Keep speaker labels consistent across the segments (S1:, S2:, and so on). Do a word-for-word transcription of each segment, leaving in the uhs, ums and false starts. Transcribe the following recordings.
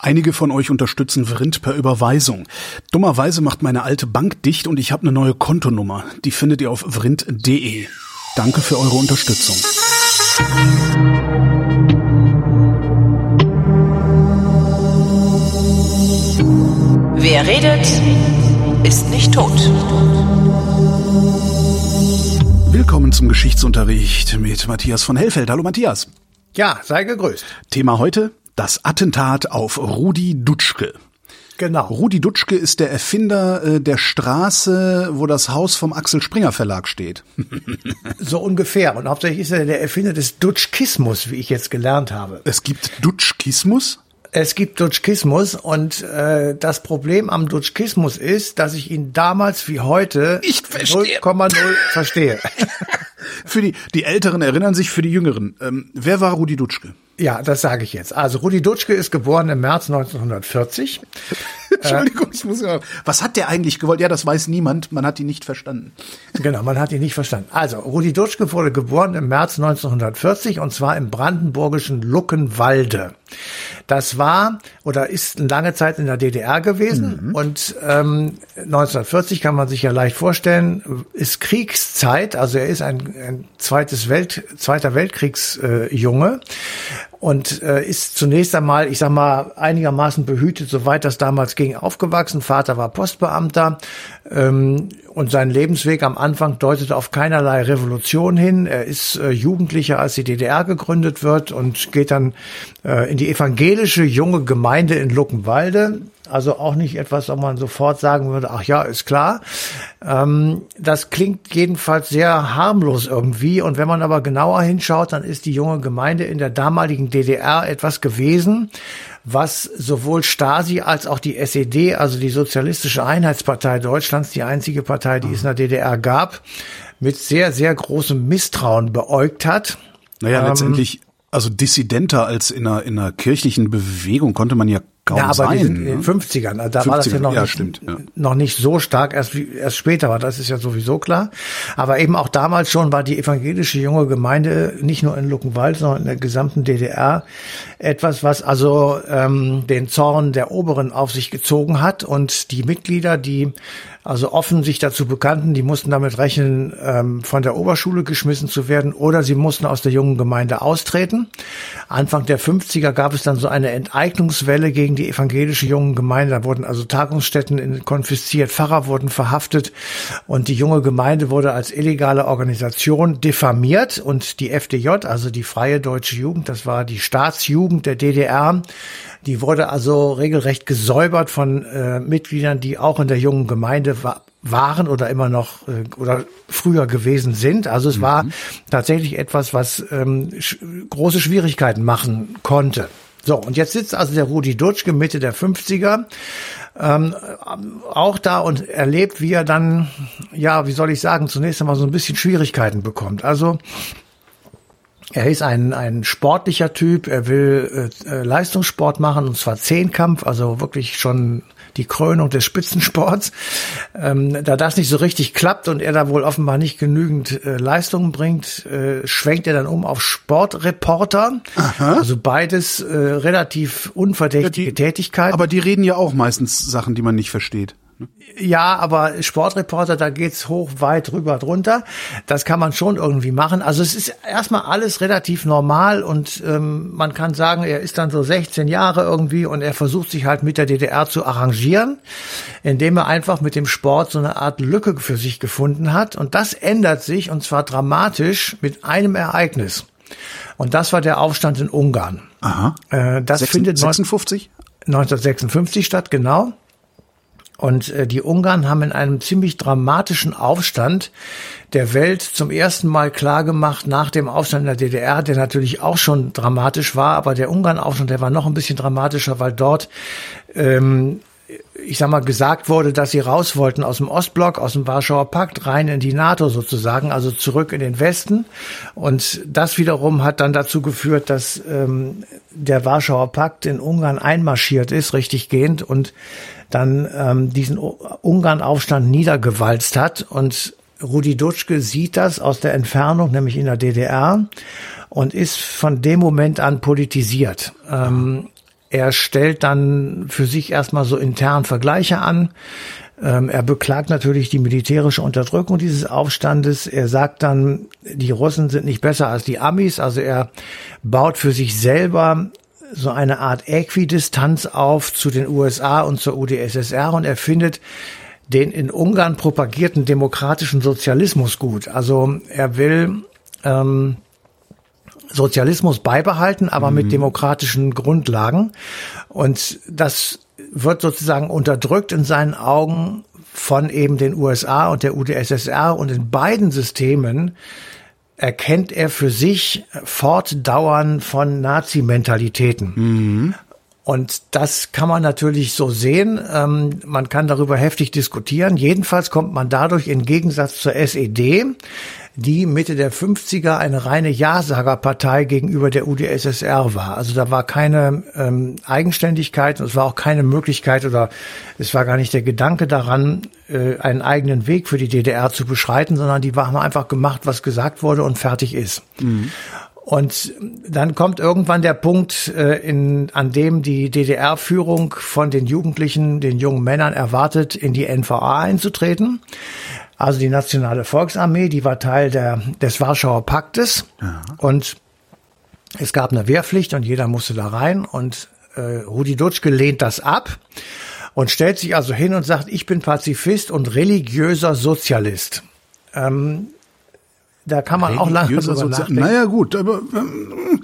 S1: Einige von euch unterstützen Vrind per Überweisung. Dummerweise macht meine alte Bank dicht und ich habe eine neue Kontonummer. Die findet ihr auf vrind punkt de. Danke für eure Unterstützung.
S2: Wer redet, ist nicht tot.
S1: Willkommen zum Geschichtsunterricht mit Matthias von Hellfeld. Hallo Matthias.
S3: Ja, sei gegrüßt.
S1: Thema heute: das Attentat auf Rudi Dutschke.
S3: Genau.
S1: Rudi Dutschke ist der Erfinder äh, der Straße, wo das Haus vom Axel Springer Verlag steht.
S3: So ungefähr. Und hauptsächlich ist er der Erfinder des Dutschkismus, wie ich jetzt gelernt habe.
S1: Es gibt Dutschkismus?
S3: Es gibt Dutschkismus und äh, das Problem am Dutschkismus ist, dass ich ihn damals wie heute
S1: nicht verstehe.
S3: null Komma null verstehe.
S1: Für die, die Älteren erinnern sich, für die Jüngeren. Ähm, wer war Rudi Dutschke?
S3: Ja, das sage ich jetzt. Also Rudi Dutschke ist geboren im März neunzehnhundertvierzig.
S1: Entschuldigung, ich muss ja. Was hat der eigentlich gewollt? Ja, das weiß niemand. Man hat ihn nicht verstanden.
S3: Genau, man hat ihn nicht verstanden. Also, Rudi Dutschke wurde geboren im März neunzehnhundertvierzig und zwar im brandenburgischen Luckenwalde. Das war oder ist lange Zeit in der D D R gewesen. Mhm. Und ähm, neunzehnhundertvierzig kann man sich ja leicht vorstellen, ist Kriegszeit. Also er ist ein, ein zweites Welt, zweiter Weltkriegsjunge. Äh, und äh, ist zunächst einmal, ich sag mal, einigermaßen behütet, soweit das damals ging, aufgewachsen. Vater war Postbeamter ähm, und sein Lebensweg am Anfang deutete auf keinerlei Revolution hin. Er ist äh, Jugendlicher, als die D D R gegründet wird und geht dann äh, in die evangelische junge Gemeinde in Luckenwalde. Also auch nicht etwas, wo man sofort sagen würde, ach ja, ist klar. Ähm, das klingt jedenfalls sehr harmlos irgendwie. Und wenn man aber genauer hinschaut, dann ist die junge Gemeinde in der damaligen D D R etwas gewesen, was sowohl Stasi als auch die S E D, also die Sozialistische Einheitspartei Deutschlands, die einzige Partei, die es in der D D R gab, mit sehr, sehr großem Misstrauen beäugt hat.
S1: Naja,
S3: ähm,
S1: letztendlich, also dissidenter als in einer, in einer kirchlichen Bewegung konnte man ja kaum
S3: ja, aber
S1: sein.
S3: die sind
S1: ne?
S3: in den fünfzigern, da war das ja noch,
S1: ja,
S3: nicht,
S1: stimmt, ja.
S3: noch nicht so stark, erst, erst später war, das ist ja sowieso klar. Aber eben auch damals schon war die evangelische junge Gemeinde nicht nur in Luckenwalde, sondern in der gesamten D D R etwas, was also ähm, den Zorn der Oberen auf sich gezogen hat. Und die Mitglieder, die also offen sich dazu bekannten, die mussten damit rechnen, ähm, von der Oberschule geschmissen zu werden oder sie mussten aus der jungen Gemeinde austreten. Anfang der fünfziger gab es dann so eine Enteignungswelle gegen die evangelische jungen Gemeinde. Da wurden also Tagungsstätten konfisziert, Pfarrer wurden verhaftet und die junge Gemeinde wurde als illegale Organisation diffamiert. Und die F D J, also die Freie Deutsche Jugend, das war die Staatsjugend der D D R, die wurde also regelrecht gesäubert von äh, Mitgliedern, die auch in der jungen Gemeinde wa- waren oder immer noch äh, oder früher gewesen sind. Also es mhm. war tatsächlich etwas, was ähm, sch- große Schwierigkeiten machen konnte. So, und jetzt sitzt also der Rudi Dutschke Mitte der fünfziger ähm, auch da und erlebt, wie er dann, ja, wie soll ich sagen, zunächst einmal so ein bisschen Schwierigkeiten bekommt. Also er ist ein ein sportlicher Typ, er will äh, Leistungssport machen, und zwar Zehnkampf, also wirklich schon die Krönung des Spitzensports. Ähm, da das nicht so richtig klappt und er da wohl offenbar nicht genügend äh, Leistungen bringt, äh, schwenkt er dann um auf Sportreporter. Aha. Also beides äh, relativ unverdächtige ja, die, Tätigkeiten.
S1: Aber die reden ja auch meistens Sachen, die man nicht versteht.
S3: Ja, aber Sportreporter, da geht's hoch, weit, drüber, drunter. Das kann man schon irgendwie machen. Also es ist erstmal alles relativ normal und ähm, man kann sagen, er ist dann so sechzehn Jahre irgendwie und er versucht sich halt mit der D D R zu arrangieren, indem er einfach mit dem Sport so eine Art Lücke für sich gefunden hat. Und das ändert sich, und zwar dramatisch, mit einem Ereignis. Und das war der Aufstand in Ungarn.
S1: Aha.
S3: Äh, das
S1: Sechs,
S3: findet
S1: sechsundfünfzig?
S3: neunzehnhundertsechsundfünfzig statt, genau. Und äh, die Ungarn haben in einem ziemlich dramatischen Aufstand der Welt zum ersten Mal klargemacht, nach dem Aufstand in der D D R, der natürlich auch schon dramatisch war, aber der Ungarn-Aufstand, der war noch ein bisschen dramatischer, weil dort, ähm, ich sag mal, gesagt wurde, dass sie raus wollten aus dem Ostblock, aus dem Warschauer Pakt, rein in die NATO sozusagen, also zurück in den Westen. Und das wiederum hat dann dazu geführt, dass ähm, der Warschauer Pakt in Ungarn einmarschiert ist, richtig gehend, und dann ähm, diesen Ungarn-Aufstand niedergewalzt hat. Und Rudi Dutschke sieht das aus der Entfernung, nämlich in der D D R, und ist von dem Moment an politisiert. Ähm, er stellt dann für sich erstmal so intern Vergleiche an. Ähm, er beklagt natürlich die militärische Unterdrückung dieses Aufstandes. Er sagt dann, die Russen sind nicht besser als die Amis. Also er baut für sich selber so eine Art Äquidistanz auf zu den U S A und zur U d S S R und er findet den in Ungarn propagierten demokratischen Sozialismus gut. Also er will ähm, Sozialismus beibehalten, aber mhm. mit demokratischen Grundlagen. Und das wird sozusagen unterdrückt in seinen Augen von eben den U S A und der U d S S R. Und in beiden Systemen erkennt er für sich Fortdauern von Nazi-Mentalitäten. Mhm. Und das kann man natürlich so sehen. Ähm, man kann darüber heftig diskutieren. Jedenfalls kommt man dadurch im Gegensatz zur S E D, die Mitte der fünfziger eine reine Ja-Sager-Partei gegenüber der U d S S R war. Also da war keine ähm, Eigenständigkeit und es war auch keine Möglichkeit oder es war gar nicht der Gedanke daran, äh, einen eigenen Weg für die D D R zu beschreiten, sondern die haben einfach gemacht, was gesagt wurde und fertig ist. Mhm. Und dann kommt irgendwann der Punkt, äh, in, an dem die D D R-Führung von den Jugendlichen, den jungen Männern erwartet, in die N V A einzutreten. Also die Nationale Volksarmee, die war Teil der, des Warschauer Paktes. Ja. Und es gab eine Wehrpflicht und jeder musste da rein. Und äh, Rudi Dutschke lehnt das ab und stellt sich also hin und sagt, ich bin Pazifist und religiöser Sozialist. Ähm, Da kann man auch lange drüber nachdenken.
S1: Naja gut, aber ähm,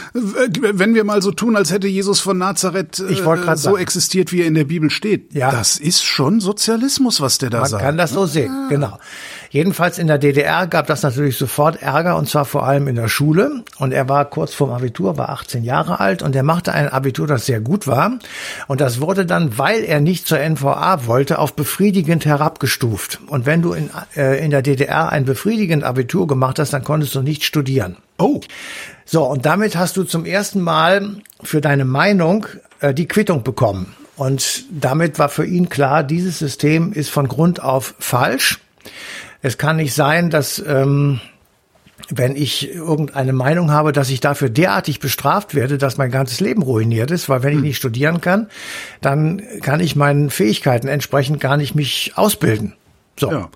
S1: wenn wir mal so tun, als hätte Jesus von Nazareth äh, so sagen. existiert, wie er in der Bibel steht, ja. das ist schon Sozialismus, was der da
S3: man
S1: sagt.
S3: Man kann das so sehen, ah. genau. Jedenfalls in der D D R gab das natürlich sofort Ärger und zwar vor allem in der Schule. Und er war kurz vorm Abitur, war achtzehn Jahre alt und er machte ein Abitur, das sehr gut war. Und das wurde dann, weil er nicht zur N V A wollte, auf befriedigend herabgestuft. Und wenn du in, äh, in der D D R ein befriedigend Abitur gemacht hast, dann konntest du nicht studieren.
S1: Oh.
S3: So, und damit hast du zum ersten Mal für deine Meinung äh, die Quittung bekommen. Und damit war für ihn klar, dieses System ist von Grund auf falsch. Es kann nicht sein, dass ähm, wenn ich irgendeine Meinung habe, dass ich dafür derartig bestraft werde, dass mein ganzes Leben ruiniert ist, weil wenn ich nicht studieren kann, dann kann ich meinen Fähigkeiten entsprechend gar nicht mich ausbilden. So. Ja.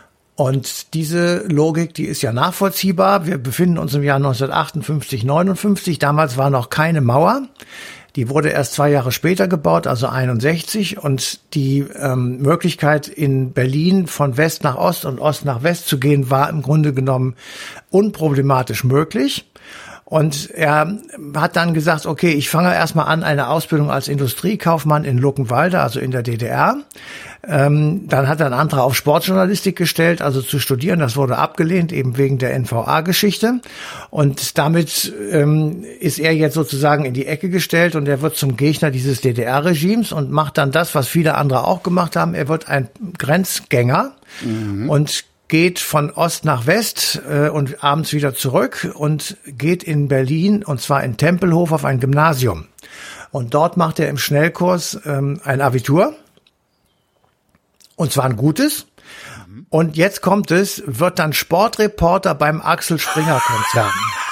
S3: Und diese Logik, die ist ja nachvollziehbar. Wir befinden uns im Jahr neunzehnhundertachtundfünfzig, neunundfünfzig. Damals war noch keine Mauer. Die wurde erst zwei Jahre später gebaut, also einundsechzig. Und die ähm, Möglichkeit, in Berlin von West nach Ost und Ost nach West zu gehen, war im Grunde genommen unproblematisch möglich. Und er hat dann gesagt, okay, ich fange erstmal an, eine Ausbildung als Industriekaufmann in Luckenwalde, also in der D D R. Ähm, dann hat er einen Antrag auf Sportjournalistik gestellt, also zu studieren. Das wurde abgelehnt, eben wegen der N V A-Geschichte. Und damit ähm, ist er jetzt sozusagen in die Ecke gestellt und er wird zum Gegner dieses D D R-Regimes und macht dann das, was viele andere auch gemacht haben. Er wird ein Grenzgänger mhm. und geht von Ost nach West äh, und abends wieder zurück und geht in Berlin, und zwar in Tempelhof, auf ein Gymnasium. Und dort macht er im Schnellkurs ähm, ein Abitur. Und zwar ein gutes. Mhm. Und jetzt kommt es, wird dann Sportreporter beim Axel Springer Konzern.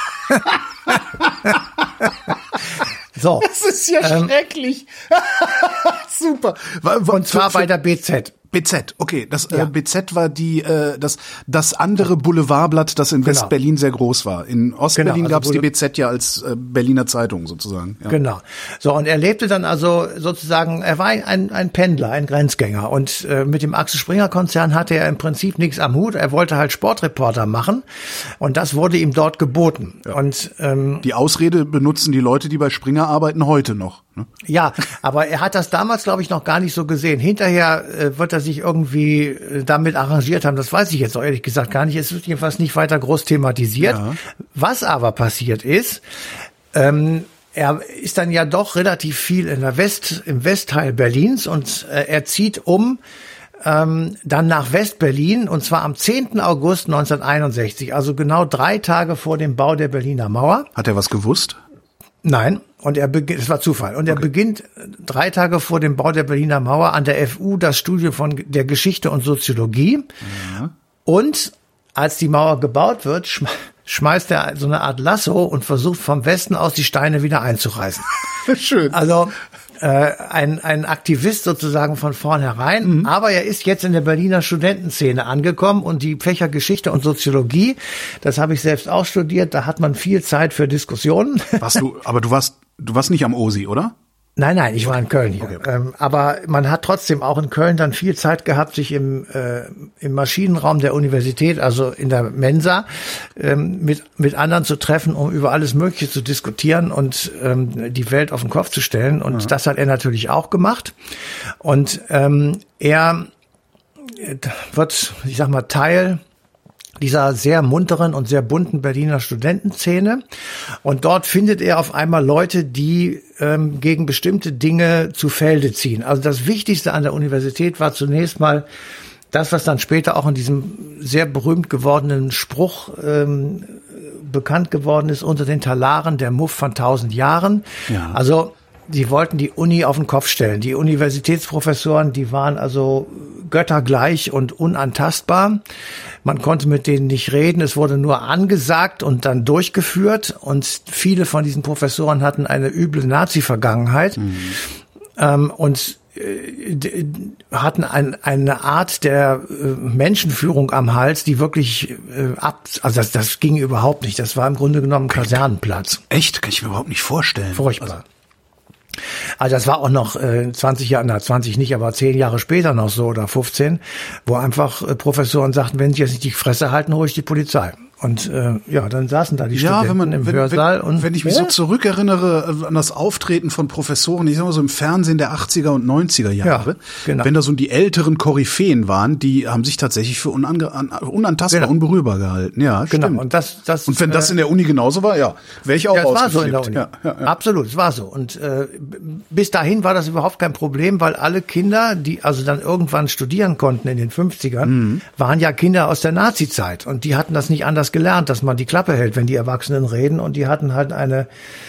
S3: So.
S1: Das ist ja ähm, schrecklich. Super.
S3: Und zwar bei der B Z.
S1: B Z, okay, das ja. äh, B Z war die äh, das das andere Boulevardblatt, das in genau. West-Berlin sehr groß war. In Ostberlin genau, also gab es die B Z ja als äh, Berliner Zeitung sozusagen. Ja.
S3: Genau. So, und er lebte dann also sozusagen, er war ein ein Pendler, ein Grenzgänger und äh, mit dem Axel Springer Konzern hatte er im Prinzip nichts am Hut. Er wollte halt Sportreporter machen und das wurde ihm dort geboten.
S1: Ja.
S3: Und ähm,
S1: die Ausrede benutzen die Leute, die bei Springer arbeiten, heute noch. Ne?
S3: Ja, aber er hat das damals, glaube ich, noch gar nicht so gesehen. Hinterher äh, wird er sich irgendwie äh, damit arrangiert haben. Das weiß ich jetzt auch ehrlich gesagt gar nicht. Es wird jedenfalls nicht weiter groß thematisiert. Ja. Was aber passiert ist, ähm, er ist dann ja doch relativ viel in der West, im Westteil Berlins und äh, er zieht um ähm, dann nach West-Berlin und zwar am zehnten August neunzehnhunderteinundsechzig, also genau drei Tage vor dem Bau der Berliner Mauer.
S1: Hat er was gewusst?
S3: Nein, und er beginnt, es war Zufall, und er okay. beginnt drei Tage vor dem Bau der Berliner Mauer an der F U das Studium von der Geschichte und Soziologie. Ja. Und als die Mauer gebaut wird, schmeißt er so eine Art Lasso und versucht vom Westen aus die Steine wieder einzureißen.
S1: Schön.
S3: Also äh, ein, ein Aktivist sozusagen von vornherein, mhm. aber er ist jetzt in der Berliner Studentenszene angekommen und die Fächer Geschichte und Soziologie, das habe ich selbst auch studiert, da hat man viel Zeit für Diskussionen.
S1: Warst du, aber du warst, du warst nicht am O S I, oder?
S3: Nein, nein, ich war in Köln hier.
S1: Okay, okay.
S3: Ähm, aber man hat trotzdem auch in Köln dann viel Zeit gehabt, sich im, äh, im Maschinenraum der Universität, also in der Mensa, ähm, mit, mit anderen zu treffen, um über alles Mögliche zu diskutieren und ähm, die Welt auf den Kopf zu stellen. Und ja. das hat er natürlich auch gemacht. Und ähm, er wird, ich sag mal, Teil dieser sehr munteren und sehr bunten Berliner Studentenszene. Und dort findet er auf einmal Leute, die ähm, gegen bestimmte Dinge zu Felde ziehen. Also das Wichtigste an der Universität war zunächst mal das, was dann später auch in diesem sehr berühmt gewordenen Spruch ähm, bekannt geworden ist, unter den Talaren der Muff von tausend Jahren. Ja. Also sie wollten die Uni auf den Kopf stellen. Die Universitätsprofessoren, die waren also göttergleich und unantastbar. Man konnte mit denen nicht reden. Es wurde nur angesagt und dann durchgeführt. Und viele von diesen Professoren hatten eine üble Nazi-Vergangenheit. Mhm. Ähm, und äh, hatten ein, eine Art der äh, Menschenführung am Hals, die wirklich äh, ab, also das, das ging überhaupt nicht. Das war im Grunde genommen Kasernenplatz.
S1: Echt? Kann ich mir überhaupt nicht vorstellen.
S3: Furchtbar.
S1: Also
S3: Also das war auch noch äh, zwanzig Jahre, na zwanzig nicht, aber zehn Jahre später noch so oder fünfzehn, wo einfach äh, Professoren sagten, wenn sie jetzt nicht die Fresse halten, hole ich die Polizei. Und äh, ja, dann saßen da die ja, Studenten
S1: wenn man,
S3: im
S1: wenn,
S3: Hörsaal.
S1: Wenn,
S3: und
S1: wenn ich mich ja? so zurückerinnere an das Auftreten von Professoren, ich sag mal so im Fernsehen der achtziger und neunziger Jahre, ja, genau. wenn da so die älteren Koryphäen waren, die haben sich tatsächlich für unange, unantastbar, genau. unberührbar gehalten. Ja,
S3: genau.
S1: stimmt.
S3: Und, das, das,
S1: und wenn das in der Uni genauso war, ja, wäre ich auch
S3: ja,
S1: ausgeflippt.
S3: War so in der Uni.
S1: Ja, ja, ja.
S3: Absolut, es war so. Und äh, bis dahin war das überhaupt kein Problem, weil alle Kinder, die also dann irgendwann studieren konnten in den fünfzigern, mhm. waren ja Kinder aus der Nazi-Zeit. Und die hatten das nicht anders gelernt, dass man die Klappe hält, wenn die Erwachsenen reden, und die hatten halt eine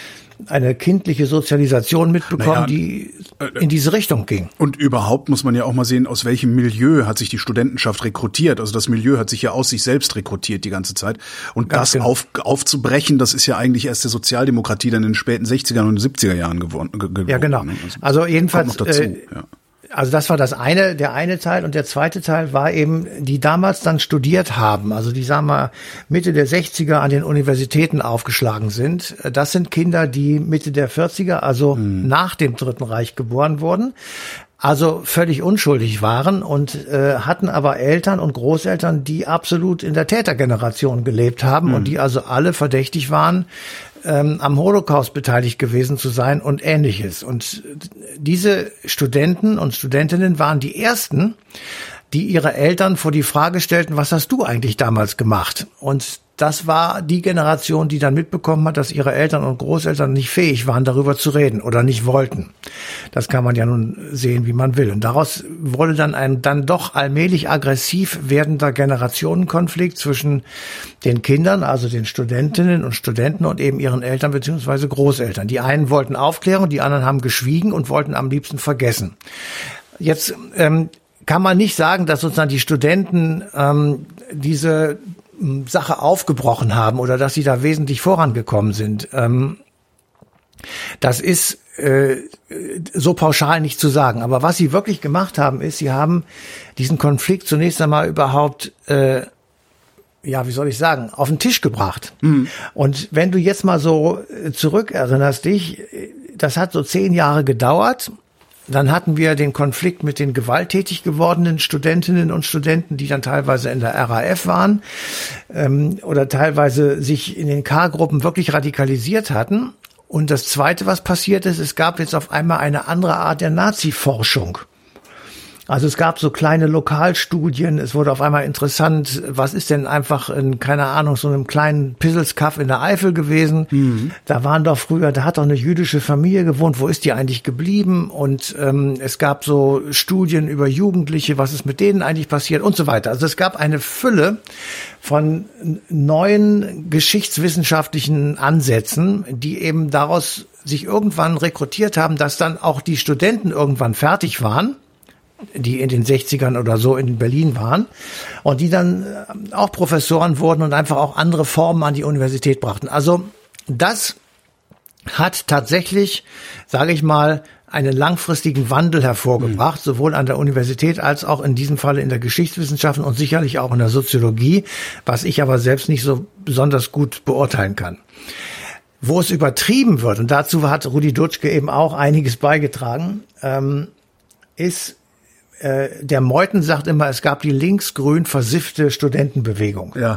S3: eine kindliche Sozialisation mitbekommen, naja, die in diese Richtung ging.
S1: Und überhaupt muss man ja auch mal sehen, aus welchem Milieu hat sich die Studentenschaft rekrutiert. Also das Milieu hat sich ja aus sich selbst rekrutiert die ganze Zeit. Und Ganz das genau. auf, aufzubrechen, das ist ja eigentlich erst der Sozialdemokratie dann in den späten sechziger und siebziger Jahren geworden. geworden
S3: ja, genau. Also, also jedenfalls
S1: noch dazu,
S3: äh,
S1: ja.
S3: Also das war das eine, der eine Teil, und der zweite Teil war eben, die damals dann studiert haben, also die, sagen wir, Mitte der sechziger an den Universitäten aufgeschlagen sind. Das sind Kinder, die Mitte der vierziger, also mhm. nach dem Dritten Reich geboren wurden, also völlig unschuldig waren und äh, hatten aber Eltern und Großeltern, die absolut in der Tätergeneration gelebt haben mhm. und die also alle verdächtig waren, ähm, am Holocaust beteiligt gewesen zu sein und Ähnliches. Und diese Studenten und Studentinnen waren die ersten, die ihre Eltern vor die Frage stellten, was hast du eigentlich damals gemacht? Und das war die Generation, die dann mitbekommen hat, dass ihre Eltern und Großeltern nicht fähig waren, darüber zu reden oder nicht wollten. Das kann man ja nun sehen, wie man will. Und daraus wurde dann ein dann doch allmählich aggressiv werdender Generationenkonflikt zwischen den Kindern, also den Studentinnen und Studenten, und eben ihren Eltern bzw. Großeltern. Die einen wollten Aufklärung, die anderen haben geschwiegen und wollten am liebsten vergessen. Jetzt ähm, kann man nicht sagen, dass sozusagen die Studenten ähm, diese Sache aufgebrochen haben oder dass sie da wesentlich vorangekommen sind. Ähm, das ist äh, so pauschal nicht zu sagen. Aber was sie wirklich gemacht haben, ist, sie haben diesen Konflikt zunächst einmal überhaupt, äh, ja, wie soll ich sagen, auf den Tisch gebracht. Mhm. Und wenn du jetzt mal so zurückerinnerst dich, das hat so zehn Jahre gedauert. Dann hatten wir den Konflikt mit den gewalttätig gewordenen Studentinnen und Studenten, die dann teilweise in der R A F waren ähm, oder teilweise sich in den K-Gruppen wirklich radikalisiert hatten. Und das Zweite, was passiert ist, es gab jetzt auf einmal eine andere Art der Nazi-Forschung. Also es gab so kleine Lokalstudien, es wurde auf einmal interessant, was ist denn einfach in, keine Ahnung, so einem kleinen Pisselskaff in der Eifel gewesen. Mhm. Da waren doch früher, da hat doch eine jüdische Familie gewohnt, wo ist die eigentlich geblieben? Und ähm, es gab so Studien über Jugendliche, was ist mit denen eigentlich passiert und so weiter. Also es gab eine Fülle von neuen geschichtswissenschaftlichen Ansätzen, die eben daraus sich irgendwann rekrutiert haben, dass dann auch die Studenten irgendwann fertig waren. die in den sechzigern oder so in Berlin waren und die dann auch Professoren wurden und einfach auch andere Formen an die Universität brachten. Also das hat tatsächlich, sage ich mal, einen langfristigen Wandel hervorgebracht, mhm. sowohl an der Universität als auch in diesem Fall in der Geschichtswissenschaften und sicherlich auch in der Soziologie, was ich aber selbst nicht so besonders gut beurteilen kann. Wo es übertrieben wird, und dazu hat Rudi Dutschke eben auch einiges beigetragen, ähm, ist, äh, der Meuthen sagt immer, es gab die linksgrün versiffte Studentenbewegung.
S1: Ja.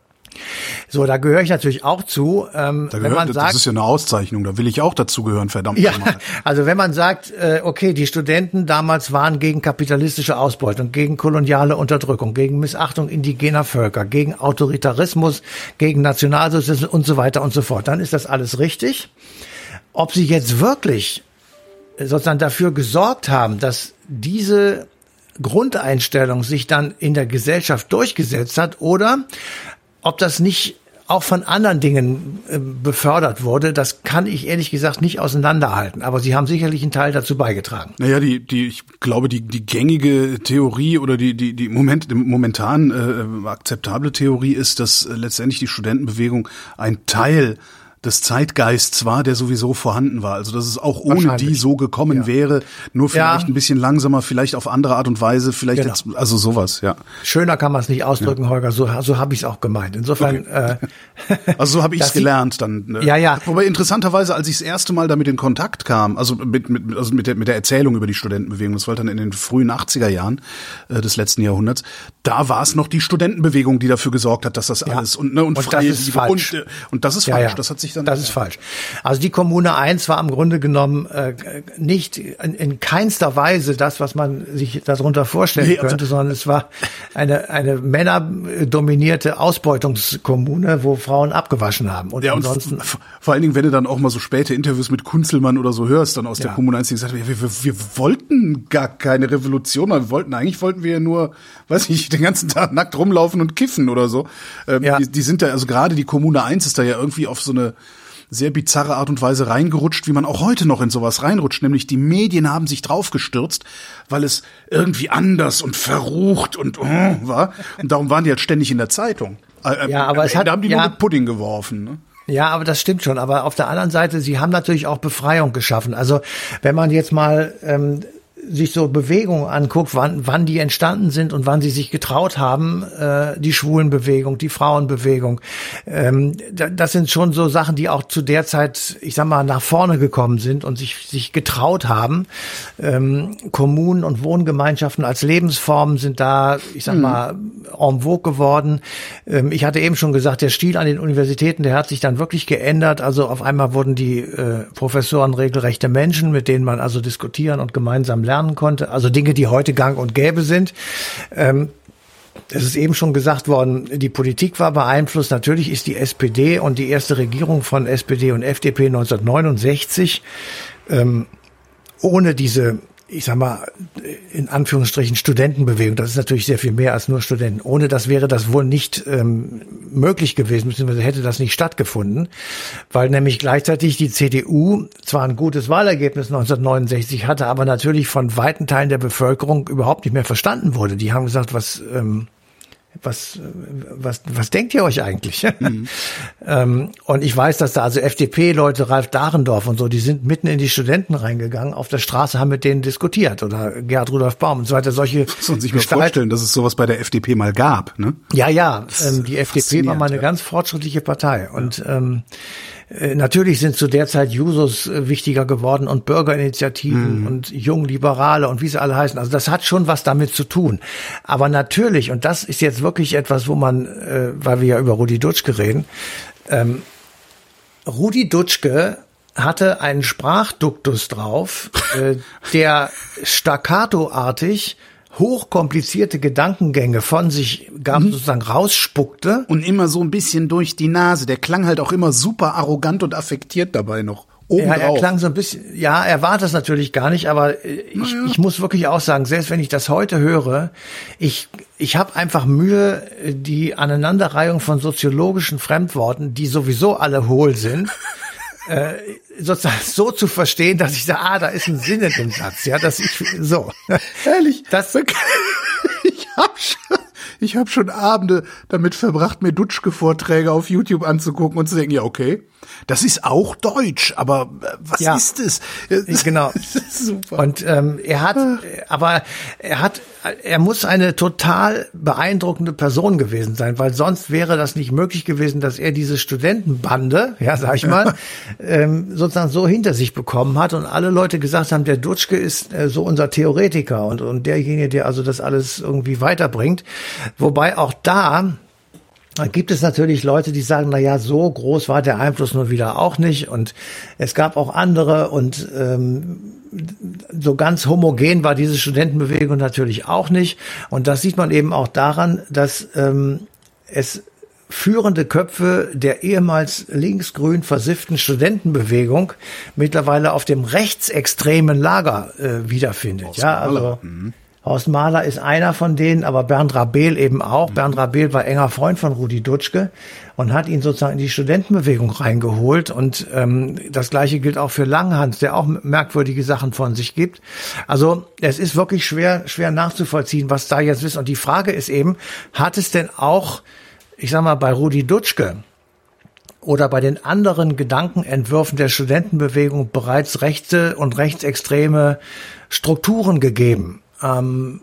S3: So, da gehöre ich natürlich auch zu. Ähm,
S1: da gehört,
S3: wenn man sagt,
S1: das ist ja eine Auszeichnung, da will ich auch dazugehören, verdammt
S3: ja,
S1: nochmal.
S3: Also wenn man sagt, äh, okay, die Studenten damals waren gegen kapitalistische Ausbeutung, gegen koloniale Unterdrückung, gegen Missachtung indigener Völker, gegen Autoritarismus, gegen Nationalsozialismus und so weiter und so fort, dann ist das alles richtig. Ob sie jetzt wirklich sozusagen dafür gesorgt haben, dass diese Grundeinstellung sich dann in der Gesellschaft durchgesetzt hat oder ob das nicht auch von anderen Dingen äh, befördert wurde, das kann ich ehrlich gesagt nicht auseinanderhalten. Aber sie haben sicherlich einen Teil dazu beigetragen.
S1: Naja, die, die, ich glaube, die, die gängige Theorie oder die, die, die Moment, die momentan äh, akzeptable Theorie ist, dass äh, letztendlich die Studentenbewegung ein Teil des Zeitgeists war, der sowieso vorhanden war. Also dass es auch ohne die so gekommen ja. wäre, nur vielleicht ja. ein bisschen langsamer, vielleicht auf andere Art und Weise, vielleicht genau. jetzt, also sowas, ja.
S3: Schöner kann man es nicht ausdrücken, ja. Holger, so, so habe ich es auch gemeint. Insofern
S1: okay. äh, also so habe ich es gelernt dann. Ne?
S3: Ja, ja.
S1: Wobei interessanterweise, als ich das erste Mal damit in Kontakt kam, also mit, mit, also mit, der, mit der Erzählung über die Studentenbewegung, das war dann in den frühen achtziger Jahren äh, des letzten Jahrhunderts, da war es noch die Studentenbewegung, die dafür gesorgt hat, dass das ja. alles und, ne, und,
S3: und
S1: freie
S3: das ist falsch.
S1: Und, und das ist
S3: ja,
S1: falsch,
S3: ja.
S1: das hat sich dann
S3: Das ist falsch. Also die Kommune eins war im Grunde genommen äh, nicht in, in keinster Weise das, was man sich darunter vorstellen nee, könnte, sondern es war eine eine männerdominierte Ausbeutungskommune, wo Frauen abgewaschen haben. Und
S1: ja,
S3: ansonsten
S1: und vor allen Dingen, wenn du dann auch mal so späte Interviews mit Kunzelmann oder so hörst, dann aus
S3: ja.
S1: der Kommune eins, die gesagt haben, wir, wir, wir wollten gar keine Revolution, wir wollten eigentlich wollten wir nur, weiß ich, den ganzen Tag nackt rumlaufen und kiffen oder so. Ähm, ja. die, die sind da, also gerade die Kommune eins ist da ja irgendwie auf so eine sehr bizarre Art und Weise reingerutscht, wie man auch heute noch in sowas reinrutscht, nämlich die Medien haben sich draufgestürzt, weil es irgendwie anders und verrucht und oh, war und darum waren die halt ständig in der Zeitung. Äh,
S3: ja, aber es hat,
S1: da haben die
S3: ja,
S1: nur mit Pudding geworfen, ne?
S3: Ja, aber das stimmt schon. Aber auf der anderen Seite, sie haben natürlich auch Befreiung geschaffen. Also wenn man jetzt mal ähm, sich so Bewegungen anguckt, wann, wann die entstanden sind und wann sie sich getraut haben, äh, die Schwulenbewegung, die Frauenbewegung, ähm, das sind schon so Sachen, die auch zu der Zeit, ich sag mal, nach vorne gekommen sind und sich sich getraut haben. Ähm, Kommunen und Wohngemeinschaften als Lebensformen sind da, ich sag mal, en vogue geworden. Ähm, ich hatte eben schon gesagt, der Stil an den Universitäten, der hat sich dann wirklich geändert. Also auf einmal wurden die äh, Professoren regelrechte Menschen, mit denen man also diskutieren und gemeinsam lernen konnte, also Dinge, die heute gang und gäbe sind. Ähm, es ist eben schon gesagt worden, die Politik war beeinflusst. Natürlich ist die S P D und die erste Regierung von S P D und F D P neunzehnhundertneunundsechzig ähm, ohne diese, ich sag mal, in Anführungsstrichen Studentenbewegung, das ist natürlich sehr viel mehr als nur Studenten. Ohne das wäre das wohl nicht ähm, möglich gewesen, beziehungsweise hätte das nicht stattgefunden, weil nämlich gleichzeitig die C D U zwar ein gutes Wahlergebnis neunzehnhundertneunundsechzig hatte, aber natürlich von weiten Teilen der Bevölkerung überhaupt nicht mehr verstanden wurde. Die haben gesagt, was ähm, Was, was, was denkt ihr euch eigentlich? Mhm. ähm, und ich weiß, dass da also F D P-Leute, Ralf Dahrendorf und so, die sind mitten in die Studenten reingegangen, auf der Straße haben mit denen diskutiert oder Gerhard Rudolf Baum und so weiter. Solche
S1: das muss man sich mal vorstellen, dass es sowas bei der F D P mal gab, ne?
S3: Ja, ja, ähm, die F D P war mal eine ja. ganz fortschrittliche Partei und ja. ähm, natürlich sind zu der Zeit Jusos wichtiger geworden und Bürgerinitiativen mhm. und Jungliberale und wie sie alle heißen. Also das hat schon was damit zu tun. Aber natürlich, und das ist jetzt wirklich etwas, wo man, äh, weil wir ja über Rudi Dutschke reden, ähm, Rudi Dutschke hatte einen Sprachduktus drauf, äh, der staccatoartig hochkomplizierte Gedankengänge von sich gab, mhm. sozusagen rausspuckte.
S1: Und immer so ein bisschen durch die Nase. Der klang halt auch immer super arrogant und affektiert dabei noch. Oben
S3: ja,
S1: drauf.
S3: er klang so ein bisschen, ja, er war das natürlich gar nicht, aber ich, naja. ich muss wirklich auch sagen, selbst wenn ich das heute höre, ich ich habe einfach Mühe, die Aneinanderreihung von soziologischen Fremdworten, die sowieso alle hohl sind, äh, sozusagen so zu verstehen, dass ich sage, ah, da ist ein Sinn in dem Satz, ja, dass ich so.
S1: Ehrlich, das ich hab schon, ich hab schon Abende damit verbracht, mir Dutschke-Vorträge auf YouTube anzugucken und zu denken, ja, okay, das ist auch Deutsch, aber was
S3: ja.
S1: ist es?
S3: Genau. Super. Und ähm, er hat, aber er hat, er muss eine total beeindruckende Person gewesen sein, weil sonst wäre das nicht möglich gewesen, dass er diese Studentenbande, ja, sag ich mal, ähm, sozusagen so hinter sich bekommen hat und alle Leute gesagt haben, der Dutschke ist äh, so unser Theoretiker und und derjenige, der also das alles irgendwie weiterbringt. Wobei auch da Da gibt es natürlich Leute, die sagen, na ja, so groß war der Einfluss nur wieder auch nicht. Und es gab auch andere und ähm, so ganz homogen war diese Studentenbewegung natürlich auch nicht. Und das sieht man eben auch daran, dass ähm, es führende Köpfe der ehemals linksgrün versifften Studentenbewegung mittlerweile auf dem rechtsextremen Lager äh, wiederfindet. Ja, also mhm. Horst Mahler ist einer von denen, aber Bernd Rabel eben auch. Mhm. Bernd Rabel war enger Freund von Rudi Dutschke und hat ihn sozusagen in die Studentenbewegung reingeholt. Und ähm, das Gleiche gilt auch für Langhans, der auch merkwürdige Sachen von sich gibt. Also es ist wirklich schwer, schwer nachzuvollziehen, was da jetzt ist. Und die Frage ist eben, hat es denn auch, ich sag mal, bei Rudi Dutschke oder bei den anderen Gedankenentwürfen der Studentenbewegung bereits rechte und rechtsextreme Strukturen gegeben? Ähm,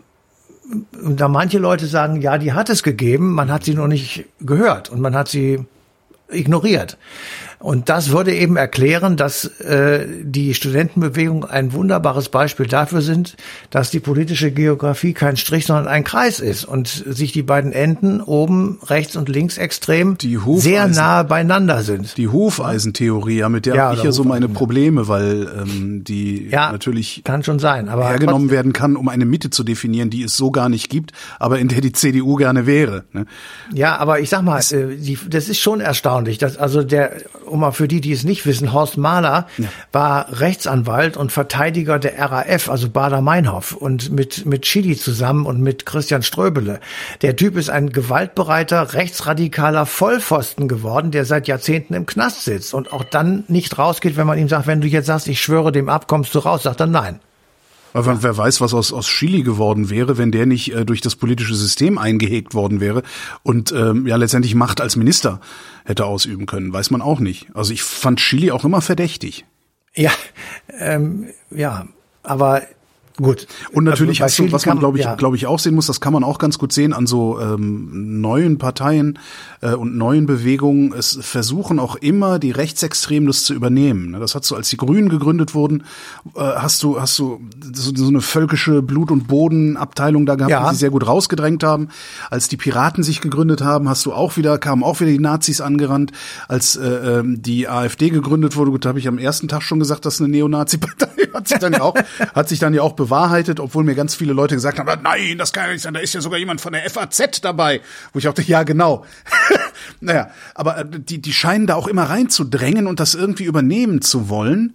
S3: da manche Leute sagen, ja, die hat es gegeben, man hat sie nur nicht gehört und man hat sie ignoriert. Und das würde eben erklären, dass äh, die Studentenbewegung ein wunderbares Beispiel dafür sind, dass die politische Geografie kein Strich, sondern ein Kreis ist und sich die beiden Enden oben rechts und links extrem sehr nahe beieinander sind.
S1: Die Hufeisentheorie, ja, mit der ja, habe ich ja so meine Probleme, weil ähm, die
S3: ja,
S1: natürlich
S3: kann schon sein, aber
S1: hergenommen werden kann, um eine Mitte zu definieren, die es so gar nicht gibt, aber in der die C D U gerne wäre. Ne?
S3: Ja, aber ich sag mal, das, äh, die, das ist schon erstaunlich, dass also der um mal für die, die es nicht wissen, Horst Mahler ja. war Rechtsanwalt und Verteidiger der R A F, also Baader-Meinhof, und mit mit Schily zusammen und mit Christian Ströbele. Der Typ ist ein gewaltbereiter, rechtsradikaler Vollpfosten geworden, der seit Jahrzehnten im Knast sitzt und auch dann nicht rausgeht, wenn man ihm sagt, wenn du jetzt sagst, ich schwöre dem ab, kommst du raus, sagt er nein.
S1: Aber wer weiß, was aus aus Schily geworden wäre, wenn der nicht äh, durch das politische System eingehegt worden wäre und ähm, ja letztendlich Macht als Minister hätte ausüben können, weiß man auch nicht. Also ich fand Schily auch immer verdächtig.
S3: Ja, ähm, ja, aber gut.
S1: Und natürlich, also, hast du, was man glaube ich, ja. glaube ich auch sehen muss, das kann man auch ganz gut sehen an so ähm, neuen Parteien äh, und neuen Bewegungen. Es versuchen auch immer die Rechtsextremen das zu übernehmen. Das hat so, als die Grünen gegründet wurden, äh, hast du hast du so, so eine völkische Blut- und Bodenabteilung da gehabt, ja. die sie sehr gut rausgedrängt haben. Als die Piraten sich gegründet haben, hast du auch wieder kamen auch wieder die Nazis angerannt. Als äh, die AfD gegründet wurde, gut, da habe ich am ersten Tag schon gesagt, das ist eine Neonazi-Partei. Hat sich dann ja auch hat sich dann ja auch bewahrheitet, obwohl mir ganz viele Leute gesagt haben, nein, das kann ja nicht sein, da ist ja sogar jemand von der F A Z dabei. Wo ich dachte, ja, genau. Naja, aber die, die scheinen da auch immer reinzudrängen und das irgendwie übernehmen zu wollen,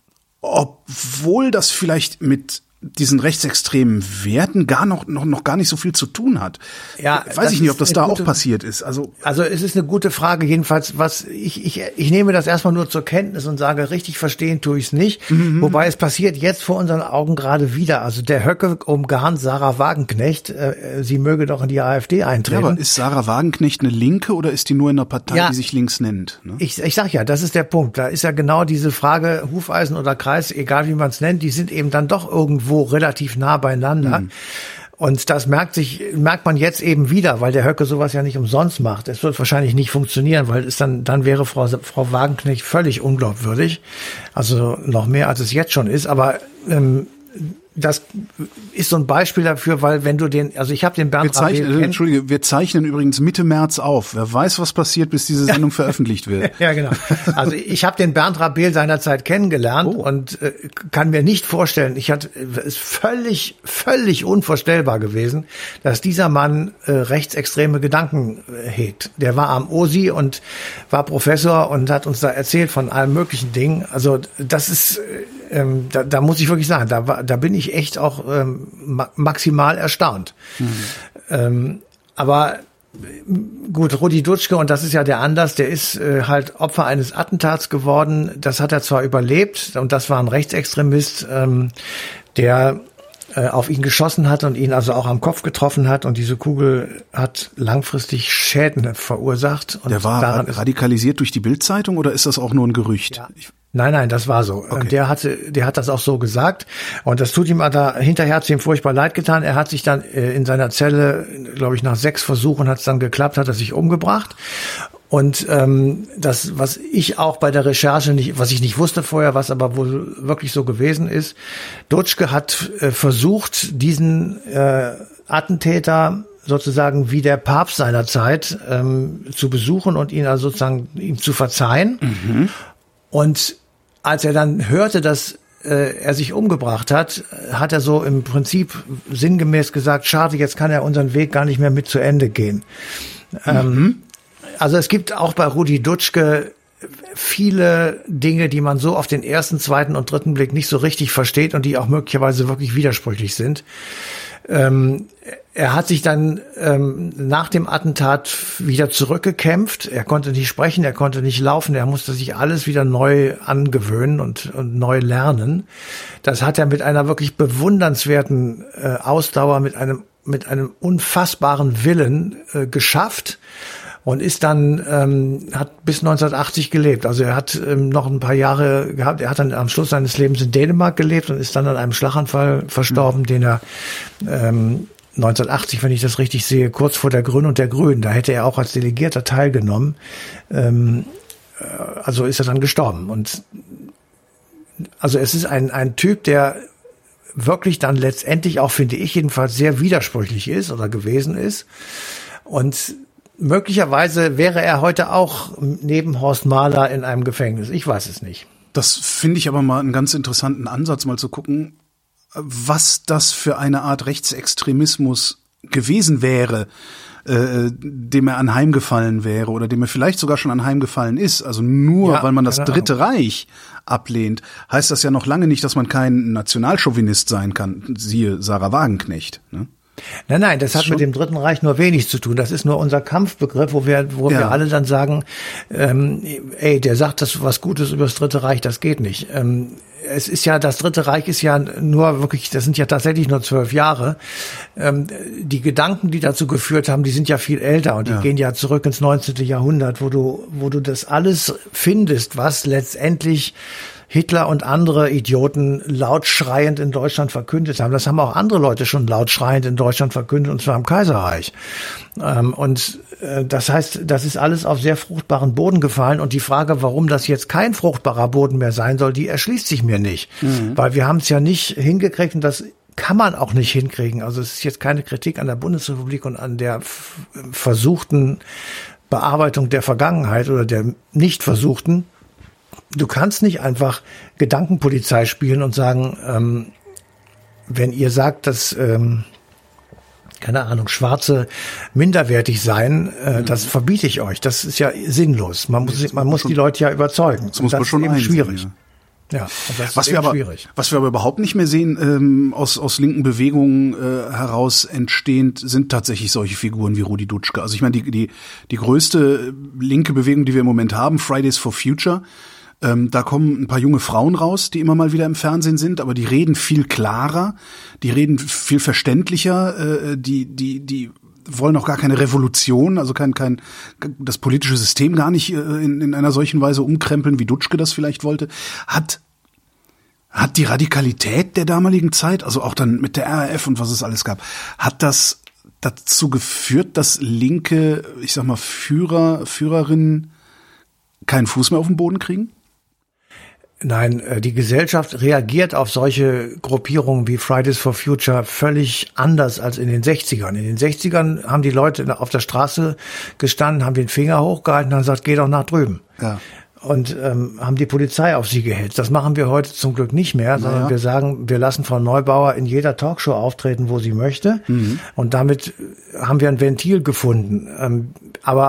S1: obwohl das vielleicht mit diesen rechtsextremen Werten gar noch, noch, noch gar nicht so viel zu tun hat.
S3: Ja,
S1: weiß ich nicht, ob das da gute, auch passiert ist. Also,
S3: also es ist eine gute Frage. Jedenfalls, was ich, ich, ich nehme das erstmal nur zur Kenntnis und sage, richtig verstehen tue ich es nicht. Mhm. Wobei es passiert jetzt vor unseren Augen gerade wieder. Also der Höcke umgarnt Sarah Wagenknecht, äh, sie möge doch in die AfD eintreten.
S1: Ja, aber ist Sarah Wagenknecht eine Linke oder ist die nur in einer Partei, ja, die sich links nennt? Ne?
S3: Ich, ich sag ja, das ist der Punkt. Da ist ja genau diese Frage, Hufeisen oder Kreis, egal wie man es nennt, die sind eben dann doch irgendwo relativ nah beieinander. Mhm. Und das merkt sich, merkt man jetzt eben wieder, weil der Höcke sowas ja nicht umsonst macht. Es wird wahrscheinlich nicht funktionieren, weil es dann, dann wäre Frau, Frau Wagenknecht völlig unglaubwürdig. Also noch mehr, als es jetzt schon ist. Aber, ähm, das ist so ein Beispiel dafür, weil wenn du den, also ich habe den Bernd
S1: Rabel kennt. Entschuldige, wir zeichnen übrigens Mitte März auf. Wer weiß, was passiert, bis diese Sendung ja. veröffentlicht wird.
S3: Ja, genau. Also ich habe den Bernd Rabel seinerzeit kennengelernt oh. und äh, kann mir nicht vorstellen, ich hatte, es ist völlig, völlig unvorstellbar gewesen, dass dieser Mann äh, rechtsextreme Gedanken äh, hegt. Der war am O S I und war Professor und hat uns da erzählt von allen möglichen Dingen. Also das ist, äh, ähm, da, da muss ich wirklich sagen, da, war, da bin ich echt auch ähm, ma- maximal erstaunt. Mhm. Ähm, aber Gut, Rudi Dutschke, und das ist ja der Anlass, der ist äh, halt Opfer eines Attentats geworden. Das hat er zwar überlebt, und das war ein Rechtsextremist, ähm, der äh, auf ihn geschossen hat und ihn also auch am Kopf getroffen hat. Und diese Kugel hat langfristig Schäden verursacht. Und
S1: der war daran radikalisiert durch die Bild-Zeitung, oder ist das auch nur ein Gerücht?
S3: Ja. Nein, nein, das war so. Okay. Der hatte, der hat das auch so gesagt. Und das tut ihm da hinterher hat's ihm furchtbar leid getan. Er hat sich dann äh, in seiner Zelle, glaube ich, nach sechs Versuchen hat's dann geklappt, hat er sich umgebracht. Und ähm, das, was ich auch bei der Recherche nicht, was ich nicht wusste vorher, was aber wohl wirklich so gewesen ist, Dutschke hat äh, versucht, diesen äh, Attentäter sozusagen wie der Papst seiner Zeit ähm, zu besuchen und ihn also sozusagen ihm zu verzeihen. Mhm. Und als er dann hörte, dass äh, er sich umgebracht hat, hat er so im Prinzip sinngemäß gesagt, schade, jetzt kann er unseren Weg gar nicht mehr mit zu Ende gehen. Mhm. Ähm, also es gibt auch bei Rudi Dutschke viele Dinge, die man so auf den ersten, zweiten und dritten Blick nicht so richtig versteht und die auch möglicherweise wirklich widersprüchlich sind. Ähm, er hat sich dann ähm, nach dem Attentat wieder zurückgekämpft. Er konnte nicht sprechen, er konnte nicht laufen, er musste sich alles wieder neu angewöhnen und, und neu lernen. Das hat er mit einer wirklich bewundernswerten äh, Ausdauer, mit einem mit einem unfassbaren Willen äh, geschafft. Und ist dann, ähm, hat bis neunzehnhundertachtzig gelebt. Also er hat ähm, noch ein paar Jahre gehabt. Er hat dann am Schluss seines Lebens in Dänemark gelebt und ist dann an einem Schlaganfall verstorben, mhm. den er ähm, neunzehnhundertachtzig, wenn ich das richtig sehe, kurz vor der Gründung der Grünen. Da hätte er auch als Delegierter teilgenommen. Ähm, also ist er dann gestorben. Und also es ist ein ein Typ, der wirklich dann letztendlich auch, finde ich jedenfalls, sehr widersprüchlich ist oder gewesen ist. Und möglicherweise wäre er heute auch neben Horst Mahler in einem Gefängnis. Ich weiß es nicht.
S1: Das finde ich aber mal einen ganz interessanten Ansatz, mal zu gucken, was das für eine Art Rechtsextremismus gewesen wäre, äh, dem er anheimgefallen wäre oder dem er vielleicht sogar schon anheimgefallen ist. Also nur, ja, weil man das Dritte Reich ablehnt, heißt das ja noch lange nicht, dass man kein Nationalchauvinist sein kann. Siehe Sarah Wagenknecht, ne?
S3: Nein, nein, das hat mit dem Dritten Reich nur wenig zu tun. Das ist nur unser Kampfbegriff, wo wir, wo ja. wir alle dann sagen, ähm, ey, der sagt das was Gutes über das Dritte Reich, das geht nicht. Ähm, es ist ja, das Dritte Reich ist ja nur wirklich, das sind ja tatsächlich nur zwölf Jahre. Ähm, die Gedanken, die dazu geführt haben, die sind ja viel älter und die ja. gehen ja zurück ins neunzehnte Jahrhundert, wo du, wo du das alles findest, was letztendlich Hitler und andere Idioten laut schreiend in Deutschland verkündet haben. Das haben auch andere Leute schon laut schreiend in Deutschland verkündet, und zwar im Kaiserreich. Und das heißt, das ist alles auf sehr fruchtbaren Boden gefallen. Und die Frage, warum das jetzt kein fruchtbarer Boden mehr sein soll, die erschließt sich mir nicht. Mhm. Weil wir haben es ja nicht hingekriegt, und das kann man auch nicht hinkriegen. Also es ist jetzt keine Kritik an der Bundesrepublik und an der f- versuchten Bearbeitung der Vergangenheit oder der nicht versuchten. Du kannst nicht einfach Gedankenpolizei spielen und sagen, ähm, wenn ihr sagt, dass, ähm, keine Ahnung, Schwarze minderwertig seien, äh, mhm. das verbiete ich euch. Das ist ja sinnlos. Man muss, man muss schon, die Leute ja überzeugen.
S1: Das muss man schon
S3: eben
S1: einsehen,
S3: schwierig.
S1: Ja.
S3: Ja, und das
S1: was
S3: ist
S1: wir aber,
S3: schwierig.
S1: Was wir aber überhaupt nicht mehr sehen, ähm, aus, aus linken Bewegungen äh, heraus entstehend, sind tatsächlich solche Figuren wie Rudi Dutschke. Also ich meine, die, die, die größte linke Bewegung, die wir im Moment haben, Fridays for Future, ähm, da kommen ein paar junge Frauen raus, die immer mal wieder im Fernsehen sind, aber die reden viel klarer, die reden viel verständlicher, äh, die, die, die wollen auch gar keine Revolution, also kein, kein, das politische System gar nicht in, in einer solchen Weise umkrempeln, wie Dutschke das vielleicht wollte. Hat, hat die Radikalität der damaligen Zeit, also auch dann mit der R A F und was es alles gab, hat das dazu geführt, dass linke, ich sag mal, Führer, Führerinnen keinen Fuß mehr auf den Boden kriegen?
S3: Nein, die Gesellschaft reagiert auf solche Gruppierungen wie Fridays for Future völlig anders als in den sechzigern. In den sechzigern haben die Leute auf der Straße gestanden, haben den Finger hochgehalten und haben gesagt, geh doch nach drüben. Ja. Und ähm, haben die Polizei auf sie gehetzt. Das machen wir heute zum Glück nicht mehr, sondern naja. wir sagen, wir lassen Frau Neubauer in jeder Talkshow auftreten, wo sie möchte. Mhm. Und damit haben wir ein Ventil gefunden. Ähm, aber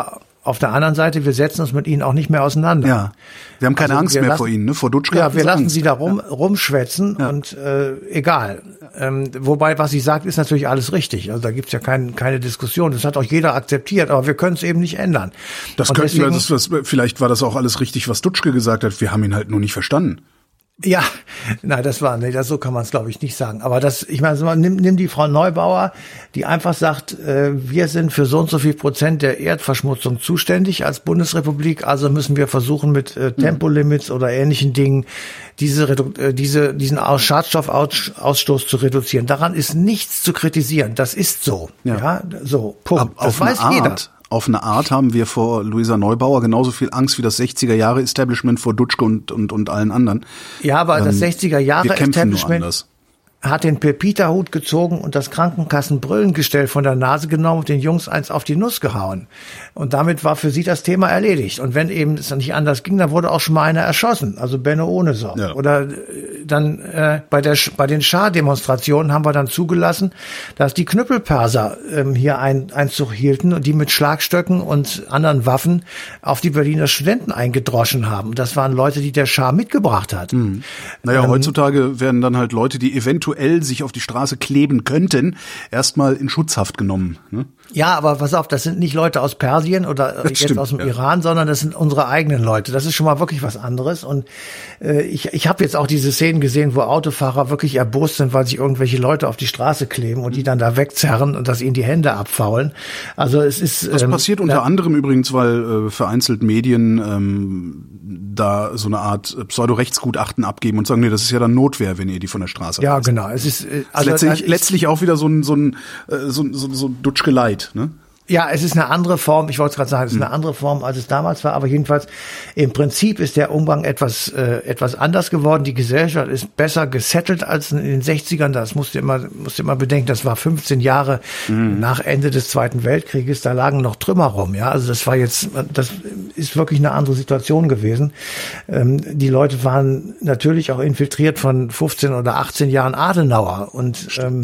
S3: auf der anderen Seite, wir setzen uns mit ihnen auch nicht mehr auseinander.
S1: Ja, wir haben keine also Angst mehr lassen, vor ihnen, ne? Vor Dutschke.
S3: Ja, wir lassen
S1: Angst.
S3: sie da rum, rumschwätzen ja. und äh, egal. Ähm, wobei, was sie sagt, ist natürlich alles richtig. Also da gibt's ja kein, keine Diskussion. Das hat auch jeder akzeptiert, aber wir können es eben nicht ändern.
S1: Das
S3: und
S1: könnten
S3: deswegen,
S1: wir, das, das, vielleicht war das auch alles richtig, was Dutschke gesagt hat. Wir haben ihn halt nur nicht verstanden.
S3: Ja, nein, das war, nee, das, so kann man es, glaube ich, nicht sagen. Aber das, ich meine, nimm, nimm die Frau Neubauer, die einfach sagt, äh, wir sind für so und so viel Prozent der Erdverschmutzung zuständig als Bundesrepublik, also müssen wir versuchen, mit äh, Tempolimits oder ähnlichen Dingen diese, äh, diese, diesen Schadstoffausstoß zu reduzieren. Daran ist nichts zu kritisieren. Das ist so. Ja, ja so, Punkt.
S1: Das auf weiß jeder. Art. Auf eine Art haben wir vor Luisa Neubauer genauso viel Angst wie das sechziger-Jahre-Establishment vor Dutschke und, und, und allen anderen.
S3: Ja, aber ähm, das sechziger-Jahre-Establishment hat den Pepita-Hut gezogen und das Krankenkassenbrillengestell von der Nase genommen und den Jungs eins auf die Nuss gehauen. Und damit war für sie das Thema erledigt. Und wenn eben es nicht anders ging, dann wurde auch schon mal einer erschossen, also Benno Ohnesorg. Ja. Oder dann äh, bei der bei den Schah-Demonstrationen haben wir dann zugelassen, dass die Knüppelperser ähm, hier ein, Einzug hielten und die mit Schlagstöcken und anderen Waffen auf die Berliner Studenten eingedroschen haben. Das waren Leute, die der Schah mitgebracht hat.
S1: Mhm. Naja, ähm, heutzutage werden dann halt Leute, die eventuell sich auf die Straße kleben könnten, erstmal in Schutzhaft genommen. Ne?
S3: Ja, aber pass auf, das sind nicht Leute aus Persien oder das jetzt stimmt, aus dem ja. Iran, sondern das sind unsere eigenen Leute. Das ist schon mal wirklich was anderes. Und äh, ich, ich habe jetzt auch diese Szenen gesehen, wo Autofahrer wirklich erbost sind, weil sich irgendwelche Leute auf die Straße kleben und die dann da wegzerren und dass ihnen die Hände abfaulen. Also es ist
S1: das
S3: ähm,
S1: passiert unter ja, anderem übrigens, weil äh, vereinzelt Medien ähm, da so eine Art Pseudo-Rechtsgutachten abgeben und sagen, nee, das ist ja dann Notwehr, wenn ihr die von der Straße
S3: Ja,
S1: reißt.
S3: genau. Es ist also
S1: letztlich,
S3: ist,
S1: letztlich auch wieder so ein so ein so so, so Dutschke Light, ne?
S3: Ja, es ist eine andere Form, ich wollte es gerade sagen, es ist eine andere Form, als es damals war, aber jedenfalls im Prinzip ist der Umgang etwas äh, etwas anders geworden. Die Gesellschaft ist besser gesettelt als in den sechzigern. Das musst du immer musst du immer bedenken, das war fünfzehn Jahre mhm. nach Ende des Zweiten Weltkrieges, da lagen noch Trümmer rum, ja. Also das war jetzt, das ist wirklich eine andere Situation gewesen. Ähm, die Leute waren natürlich auch infiltriert von fünfzehn oder achtzehn Jahren Adenauer und ähm,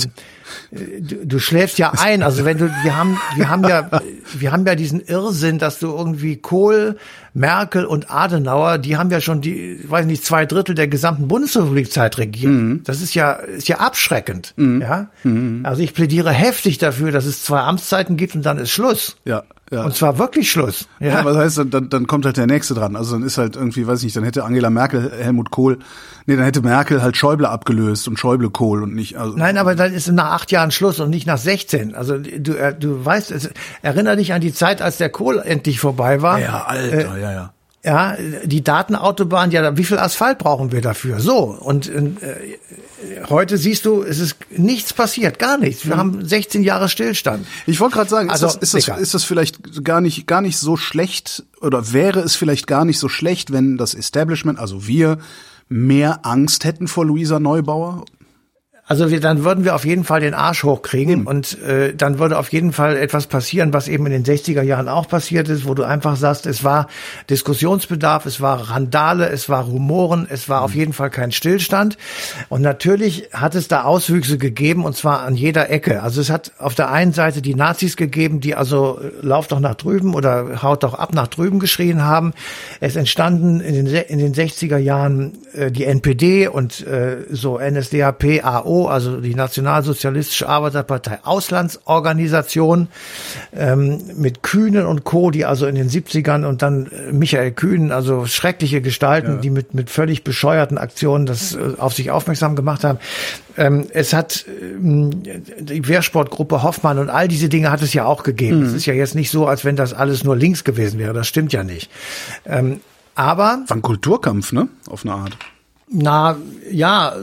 S3: Du, du schläfst ja ein, also wenn du, wir haben, wir haben ja, wir haben ja diesen Irrsinn, dass du irgendwie Kohl, Merkel und Adenauer, die haben ja schon die, weiß nicht, zwei Drittel der gesamten Bundesrepublikzeit regiert. Mhm. Das ist ja, ist ja abschreckend, mhm. ja. Mhm. Also ich plädiere heftig dafür, dass es zwei Amtszeiten gibt und dann ist Schluss.
S1: Ja. Ja.
S3: Und zwar wirklich Schluss.
S1: Ja, ja, was heißt, dann, dann kommt halt der Nächste dran. Also dann ist halt irgendwie, weiß ich nicht, dann hätte Angela Merkel Helmut Kohl, nee, dann hätte Merkel halt Schäuble abgelöst und Schäuble Kohl und nicht. Also
S3: Nein, aber dann ist nach acht Jahren Schluss und nicht nach sechzehn. Also du, du weißt, es, erinnere dich an die Zeit, als der Kohl endlich vorbei war.
S1: Ja, Alter, äh, ja, ja.
S3: Ja, die Datenautobahn, ja, wie viel Asphalt brauchen wir dafür? So, und äh, heute siehst du, es ist nichts passiert, gar nichts. Wir mhm. haben sechzehn Jahre Stillstand.
S1: Ich wollte gerade sagen, ist,
S3: also,
S1: das, ist, das, ist das vielleicht gar nicht, gar nicht so schlecht oder wäre es vielleicht gar nicht so schlecht, wenn das Establishment, also wir, mehr Angst hätten vor Luisa Neubauer?
S3: Also wir, dann würden wir auf jeden Fall den Arsch hochkriegen mhm. und äh, dann würde auf jeden Fall etwas passieren, was eben in den sechziger Jahren auch passiert ist, wo du einfach sagst, es war Diskussionsbedarf, es war Randale, es war Rumoren, es war mhm. auf jeden Fall kein Stillstand. Und natürlich hat es da Auswüchse gegeben und zwar an jeder Ecke. Also es hat auf der einen Seite die Nazis gegeben, die also lauf doch nach drüben oder haut doch ab nach drüben geschrien haben. Es entstanden in den, in den sechziger Jahren äh, die N P D und äh, so N S D A P, A O, also die Nationalsozialistische Arbeiterpartei Auslandsorganisation ähm, mit Kühnen und Co., die also in den siebzigern und dann Michael Kühn, also schreckliche Gestalten, ja. die mit mit völlig bescheuerten Aktionen das äh, auf sich aufmerksam gemacht haben. Ähm, es hat ähm, die Wehrsportgruppe Hoffmann und all diese Dinge hat es ja auch gegeben. Es mhm. ist ja jetzt nicht so, als wenn das alles nur links gewesen wäre. Das stimmt ja nicht. Ähm, aber
S1: war ein Kulturkampf, ne? Auf eine Art.
S3: Na, ja,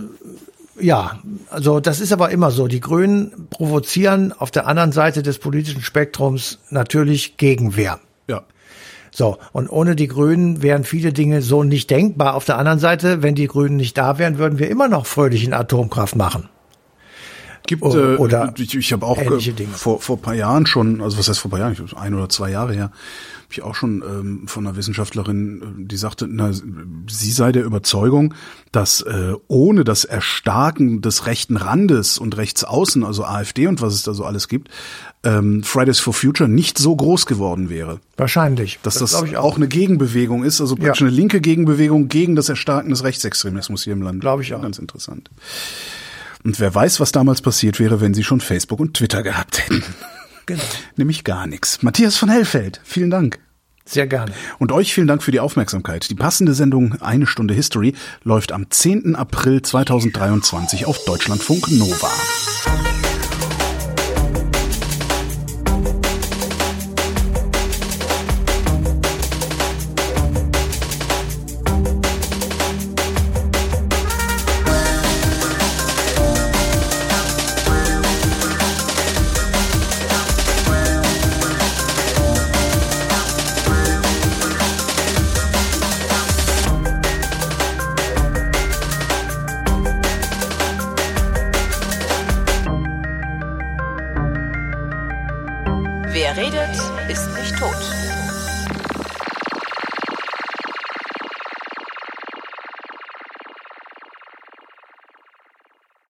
S3: Ja, also das ist aber immer so. Die Grünen provozieren auf der anderen Seite des politischen Spektrums natürlich Gegenwehr.
S1: Ja.
S3: So, und ohne die Grünen wären viele Dinge so nicht denkbar. Auf der anderen Seite, wenn die Grünen nicht da wären, würden wir immer noch fröhlich in Atomkraft machen.
S1: Gibt,
S3: oder,
S1: äh,
S3: oder
S1: ich, ich habe auch
S3: ähnliche
S1: äh,
S3: Dinge.
S1: vor vor paar Jahren schon, also was heißt vor paar Jahren, ich, ein oder zwei Jahre her, habe ich auch schon ähm, von einer Wissenschaftlerin, die sagte, na, sie sei der Überzeugung, dass äh, ohne das Erstarken des rechten Randes und rechts außen, also AfD und was es da so alles gibt, ähm, Fridays for Future nicht so groß geworden wäre.
S3: Wahrscheinlich.
S1: Dass das,
S3: das
S1: auch.
S3: ich auch.
S1: auch eine Gegenbewegung ist, also praktisch
S3: Ja.
S1: eine linke Gegenbewegung gegen das Erstarken des Rechtsextremismus hier im Land.
S3: Glaube ich auch.
S1: Ganz interessant. Und wer weiß, was damals passiert wäre, wenn sie schon Facebook und Twitter gehabt hätten.
S3: Genau.
S1: Nämlich gar nichts. Matthias von Hellfeld, vielen Dank.
S3: Sehr gerne.
S1: Und euch vielen Dank für die Aufmerksamkeit. Die passende Sendung Eine Stunde History läuft am zehnten April zweitausenddreiundzwanzig auf Deutschlandfunk Nova.
S2: Wer redet, ist nicht tot.